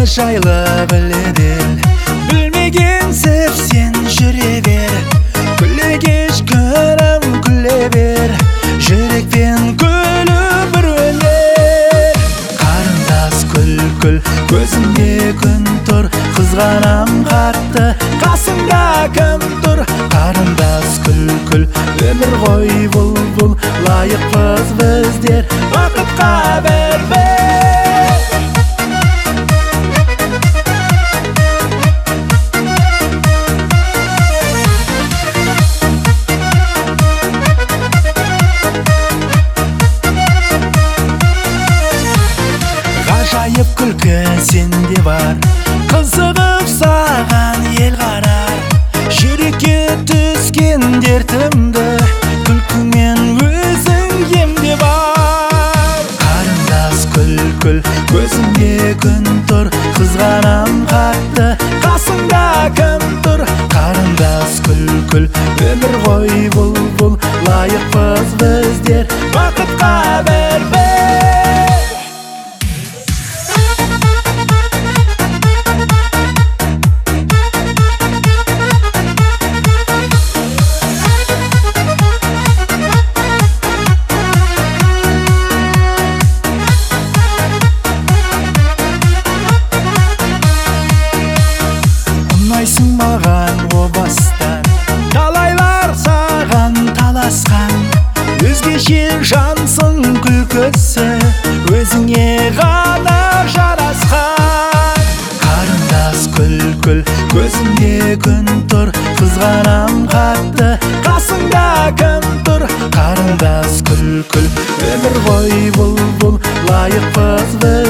жайлы біледіл, білмеген сеп сен жүре бер. Күле кеш күрім күле бер, жүрекпен күлі бір өлер. Қарындас күл-күл, көзіңде күн тұр, қызғанам қатты, қасыңда кім тұр? Қарындас күл-күл, өмір ғой бұл, лайықпыз біздер, бақытқа бір-бір. Ғажайып күлкі сенде бар, қызығып саған ел қарар. Жүрекке түскен дертімді күлкіңмен өзің емде бар. Қарындас күл-күл, көзіңде күн тұр, қызғанам қатты, қасыңда кім тұр? Қарындас күл-күл, өмір ғой бұл, лайықпыз біздер, бақытқа бір-бір. Ұнайсың маған о бастан, талайлар саған таласқан. Өзгеше жансың күлкісі, өзіңе ғана жарасқан. Қарындас күл-күл, көзіңде күн тұр, қызғанам қатты, қасыңда кім тұр? Қарындас күл-күл, өмір ғой бұл, лайықпыз біз.